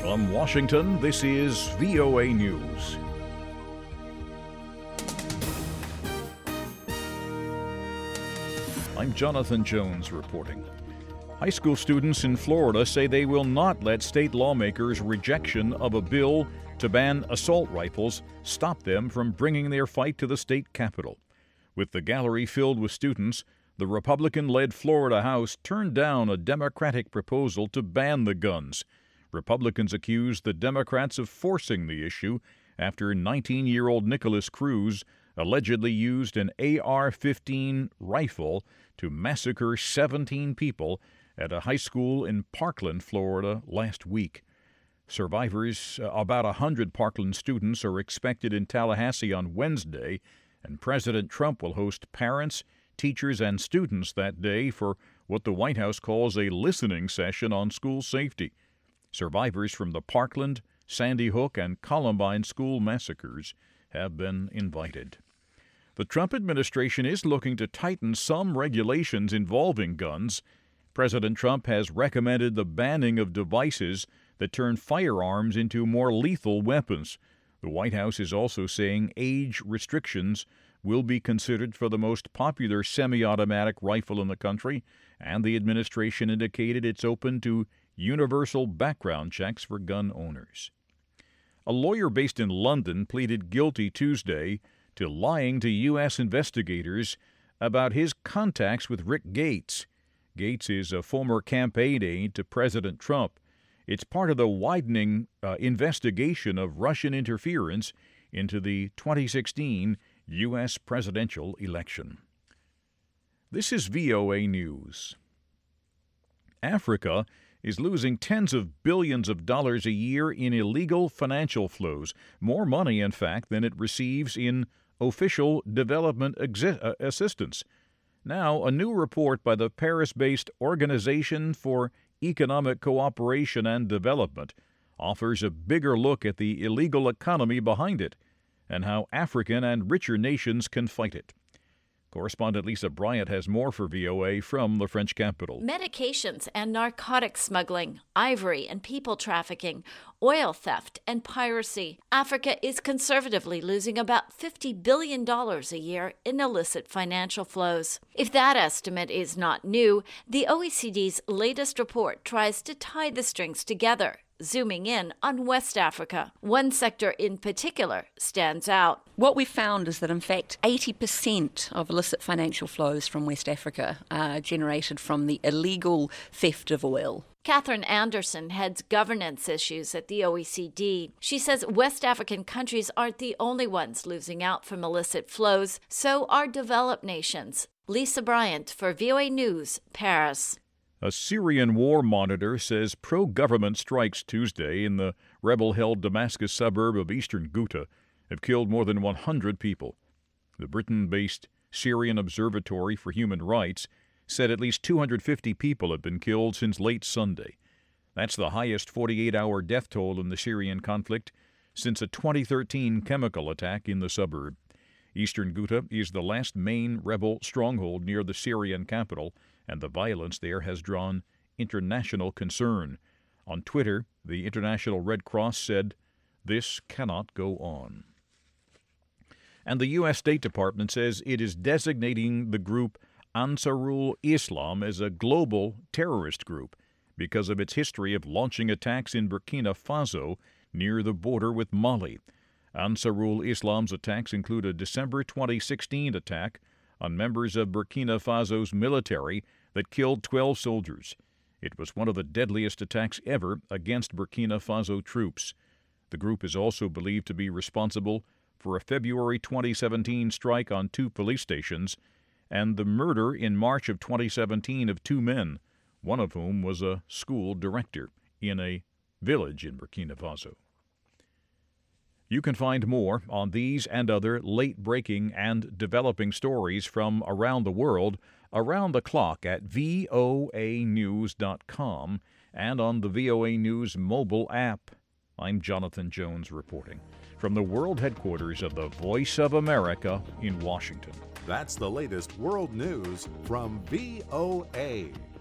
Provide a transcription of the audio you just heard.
From Washington, this is VOA News. I'm Jonathan Jones reporting. High school students in Florida say they will not let state lawmakers' rejection of a bill to ban assault rifles stop them from bringing their fight to the state capitol. With the gallery filled with students, the Republican-led Florida House turned down a Democratic proposal to ban the guns. Republicans accused the Democrats of forcing the issue after 19-year-old Nicholas Cruz allegedly used an AR-15 rifle to massacre 17 people at a high school in Parkland, Florida, last week. Survivors, about 100 Parkland students, are expected in Tallahassee on Wednesday, and President Trump will host parents, teachers, and students that day for what the White House calls a listening session on school safety. Survivors from the Parkland, Sandy Hook, and Columbine school massacres have been invited. The Trump administration is looking to tighten some regulations involving guns. President Trump has recommended the banning of devices that turn firearms into more lethal weapons. The White House is also saying age restrictions will be considered for the most popular semi-automatic rifle in the country, and the administration indicated it's open to universal background checks for gun owners. A lawyer based in London pleaded guilty Tuesday to lying to U.S. investigators about his contacts with Rick Gates. Gates is a former campaign aide to President Trump. It's part of the widening investigation of Russian interference into the 2016 U.S. presidential election. This is VOA News. Africa is losing tens of billions of dollars a year in illegal financial flows, more money, in fact, than it receives in official development assistance. Now, a new report by the Paris-based Organization for Economic Cooperation and Development offers a bigger look at the illegal economy behind it and how African and richer nations can fight it. Correspondent Lisa Bryant has more for VOA from the French capital. Medications and narcotics smuggling, ivory and people trafficking, oil theft and piracy. Africa is conservatively losing about $50 billion a year in illicit financial flows. If that estimate is not new, the OECD's latest report tries to tie the strings together, zooming in on West Africa. One sector in particular stands out. What we found is that, in fact, 80% of illicit financial flows from West Africa are generated from the illegal theft of oil. Catherine Anderson heads governance issues at the OECD. She says West African countries aren't the only ones losing out from illicit flows, so are developed nations. Lisa Bryant for VOA News, Paris. A Syrian war monitor says pro-government strikes Tuesday in the rebel-held Damascus suburb of eastern Ghouta have killed more than 100 people. The Britain-based Syrian Observatory for Human Rights said at least 250 people have been killed since late Sunday. That's the highest 48-hour death toll in the Syrian conflict since a 2013 chemical attack in the suburb. Eastern Ghouta is the last main rebel stronghold near the Syrian capital, and the violence there has drawn international concern. On Twitter, the International Red Cross said, "This cannot go on." And the U.S. State Department says it is designating the group Ansarul Islam as a global terrorist group because of its history of launching attacks in Burkina Faso near the border with Mali. Ansarul Islam's attacks include a December 2016 attack on members of Burkina Faso's military that killed 12 soldiers. It was one of the deadliest attacks ever against Burkina Faso troops. The group is also believed to be responsible for a February 2017 strike on 2 police stations and the murder in March of 2017 of 2 men, one of whom was a school director in a village in Burkina Faso. You can find more on these and other late-breaking and developing stories from around the world around the clock at voanews.com and on the VOA News mobile app. I'm Jonathan Jones reporting from the world headquarters of the Voice of America in Washington. That's the latest world news from VOA.